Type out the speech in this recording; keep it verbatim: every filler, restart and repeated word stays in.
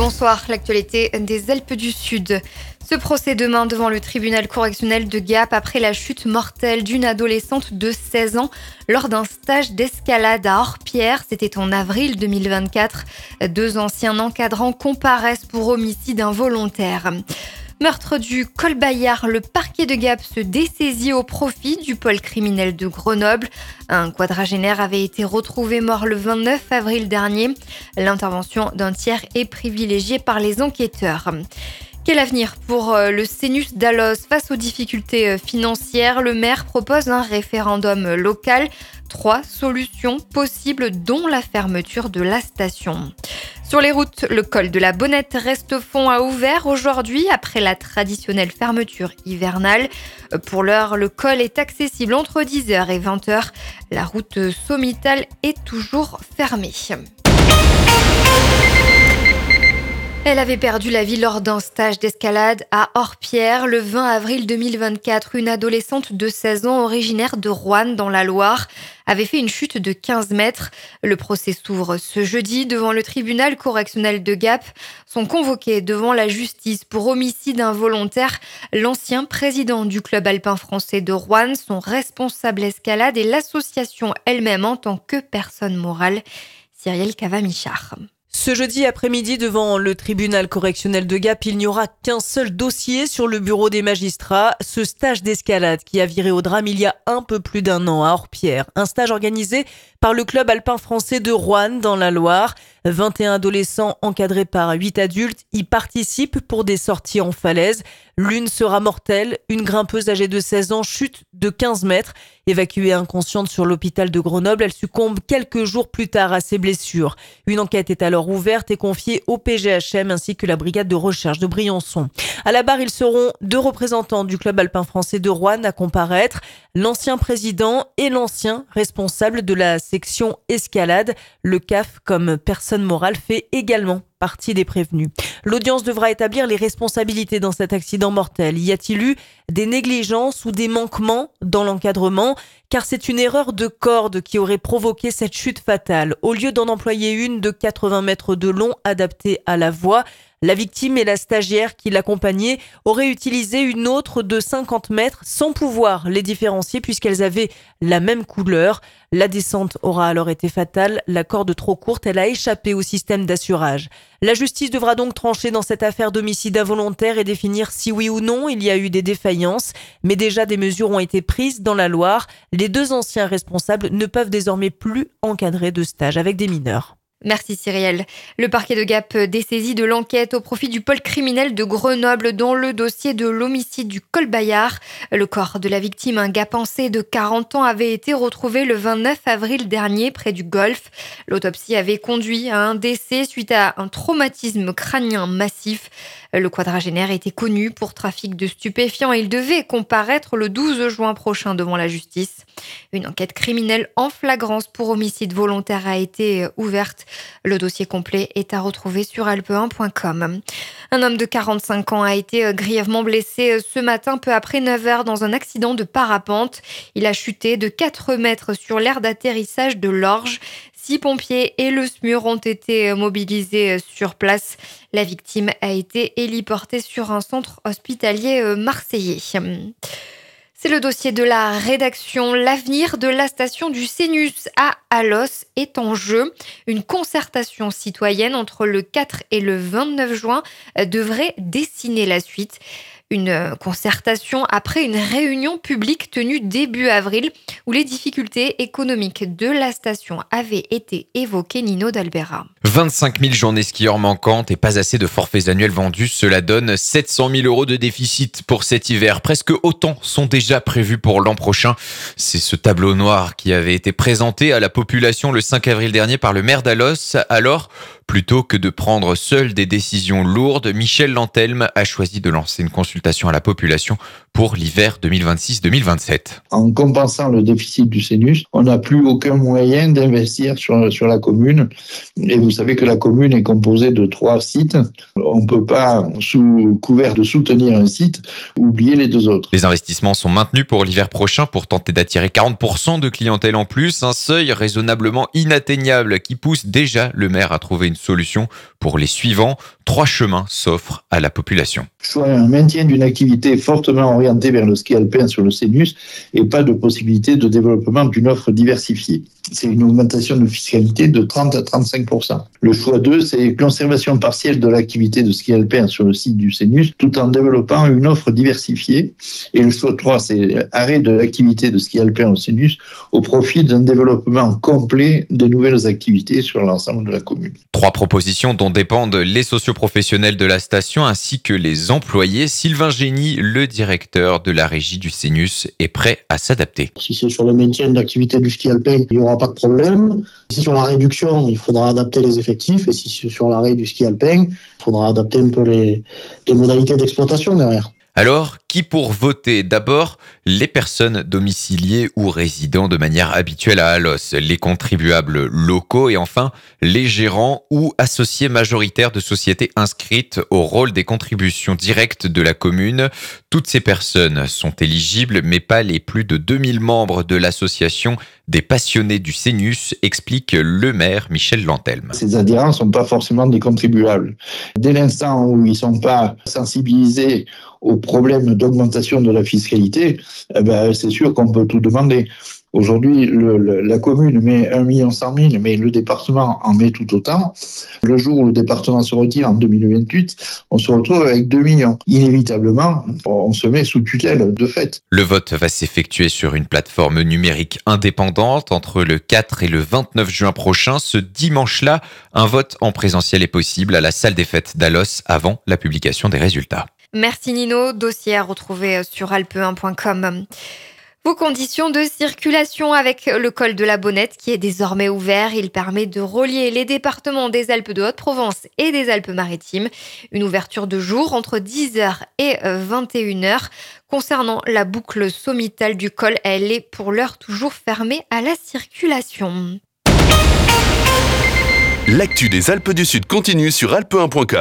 Bonsoir, l'actualité des Alpes du Sud. Ce procès demain devant le tribunal correctionnel de Gap après la chute mortelle d'une adolescente de seize ans lors d'un stage d'escalade à Orpierre. C'était en avril deux mille vingt-quatre. Deux anciens encadrants comparaissent pour homicide involontaire. Meurtre du col Bayard, le parquet de Gap se dessaisit au profit du pôle criminel de Grenoble. Un quadragénaire avait été retrouvé mort le vingt-neuf avril dernier. L'intervention d'un tiers est privilégiée par les enquêteurs. Quel avenir pour le Sénus d'Alos face aux difficultés financières? Le maire propose un référendum local. Trois solutions possibles, dont la fermeture de la station. Sur les routes, le col de la Bonnette reste fond à ouvert aujourd'hui après la traditionnelle fermeture hivernale. Pour l'heure, le col est accessible entre dix heures et vingt heures. La route sommitale est toujours fermée. Elle avait perdu la vie lors d'un stage d'escalade à Orpierre le vingt avril deux mille vingt-quatre. Une adolescente de seize ans originaire de Roanne dans la Loire avait fait une chute de quinze mètres. Le procès s'ouvre ce jeudi devant le tribunal correctionnel de Gap. Sont convoqués devant la justice pour homicide involontaire l'ancien président du club alpin français de Roanne, son responsable escalade et l'association elle-même en tant que personne morale. Cyrielle Cavamichard. Ce jeudi après-midi, devant le tribunal correctionnel de Gap, il n'y aura qu'un seul dossier sur le bureau des magistrats, ce stage d'escalade qui a viré au drame il y a un peu plus d'un an à Orpierre. Un stage organisé par le club alpin français de Roanne dans la Loire. vingt et un adolescents encadrés par huit adultes y participent pour des sorties en falaise. L'une sera mortelle, une grimpeuse âgée de seize ans chute de quinze mètres. Évacuée inconsciente sur l'hôpital de Grenoble, elle succombe quelques jours plus tard à ses blessures. Une enquête est alors ouverte et confiée au P G H M ainsi que la brigade de recherche de Briançon. À la barre, ils seront deux représentants du club alpin français de Roanne à comparaître, l'ancien président et l'ancien responsable de la section escalade. Le C A F, comme personne morale, fait également partie des prévenus. L'audience devra établir les responsabilités dans cet accident mortel. Y a-t-il eu des négligences ou des manquements dans l'encadrement? Car c'est une erreur de corde qui aurait provoqué cette chute fatale. Au lieu d'en employer une de quatre-vingts mètres de long adaptée à la voie, la victime et la stagiaire qui l'accompagnait auraient utilisé une autre de cinquante mètres sans pouvoir les différencier puisqu'elles avaient la même couleur. La descente aura alors été fatale. La corde trop courte, elle a échappé au système d'assurage. La justice devra donc trancher dans cette affaire d'homicide involontaire et définir si oui ou non il y a eu des défaillances. Mais déjà, des mesures ont été prises dans la Loire. Les deux anciens responsables ne peuvent désormais plus encadrer de stage avec des mineurs. Merci Cyrielle. Le parquet de Gap dessaisit de l'enquête au profit du pôle criminel de Grenoble dans le dossier de l'homicide du col Bayard. Le corps de la victime, un gapençais de quarante ans, avait été retrouvé le vingt-neuf avril dernier près du Golfe. L'autopsie avait conduit à un décès suite à un traumatisme crânien massif. Le quadragénaire était connu pour trafic de stupéfiants et il devait comparaître le douze juin prochain devant la justice. Une enquête criminelle en flagrance pour homicide volontaire a été ouverte. Le dossier complet est à retrouver sur alpe un point com. Un homme de quarante-cinq ans a été grièvement blessé ce matin peu après neuf heures dans un accident de parapente. Il a chuté de quatre mètres sur l'aire d'atterrissage de l'Orge. Six pompiers et le S M U R ont été mobilisés sur place. La victime a été héliportée sur un centre hospitalier marseillais. C'est le dossier de la rédaction. L'avenir de la station du Sénus à Alos est en jeu. Une concertation citoyenne entre le quatre et le vingt-neuf juin devrait dessiner la suite. Une concertation après une réunion publique tenue début avril où les difficultés économiques de la station avaient été évoquées. Nino d'Albera. vingt-cinq mille journées skieurs manquantes et pas assez de forfaits annuels vendus. Cela donne sept cent mille euros de déficit pour cet hiver. Presque autant sont déjà prévus pour l'an prochain. C'est ce tableau noir qui avait été présenté à la population le cinq avril dernier par le maire d'Alos. Alors, plutôt que de prendre seul des décisions lourdes, Michel Lantelme a choisi de lancer une consultation à la population pour l'hiver deux mille vingt-six deux mille vingt-sept. En compensant le déficit du Sénus, on n'a plus aucun moyen d'investir sur, sur la commune. Et vous savez que la commune est composée de trois sites. On ne peut pas, sous couvert de soutenir un site, oublier les deux autres. Les investissements sont maintenus pour l'hiver prochain pour tenter d'attirer quarante pour cent de clientèle en plus. Un seuil raisonnablement inatteignable qui pousse déjà le maire à trouver une solution pour les suivants. Trois chemins s'offrent à la population. Soit un maintien d'une activité fortement orientée vers le ski alpin sur le Cénus et pas de possibilité de développement d'une offre diversifiée. C'est une augmentation de fiscalité de trente à trente-cinq pour cent. Le choix deux, c'est conservation partielle de l'activité de ski alpin sur le site du Cénus tout en développant une offre diversifiée. Et le choix trois, c'est arrêt de l'activité de ski alpin au Cénus au profit d'un développement complet de nouvelles activités sur l'ensemble de la commune. Trois propositions dont dépendent les socioprofessionnels de la station ainsi que les employés. Sylvain Génie, le directeur de la régie du Cénus, est prêt à s'adapter. Si c'est sur le maintien de l'activité du ski alpin, il n'y aura pas de problème. Si c'est sur la réduction, il faudra adapter les effectifs. Et si c'est sur l'arrêt du ski alpin, il faudra adapter un peu les, les modalités d'exploitation derrière. Alors, qui pour voter? D'abord, les personnes domiciliées ou résidant de manière habituelle à Alos, les contribuables locaux et enfin les gérants ou associés majoritaires de sociétés inscrites au rôle des contributions directes de la commune. Toutes ces personnes sont éligibles, mais pas les plus de deux mille membres de l'association des passionnés du Cénus, explique le maire Michel Lantelme. Ces adhérents ne sont pas forcément des contribuables. Dès l'instant où ils ne sont pas sensibilisés au problème d'augmentation de la fiscalité, eh ben, c'est sûr qu'on peut tout demander. Aujourd'hui, le, le, la commune met un million cent mille, mais le département en met tout autant. Le jour où le département se retire en deux mille vingt-huit, on se retrouve avec deux millions. Inévitablement, on se met sous tutelle de fait. Le vote va s'effectuer sur une plateforme numérique indépendante entre le quatre et le vingt-neuf juin prochain. Ce dimanche-là, un vote en présentiel est possible à la salle des fêtes d'Alos avant la publication des résultats. Merci Nino, dossier à retrouver sur alpe un point com. Vos conditions de circulation avec le col de la Bonnette qui est désormais ouvert. Il permet de relier les départements des Alpes de Haute-Provence et des Alpes-Maritimes. Une ouverture de jour entre dix heures et vingt et une heures. Concernant la boucle sommitale du col, elle est pour l'heure toujours fermée à la circulation. L'actu des Alpes du Sud continue sur alpe un point com.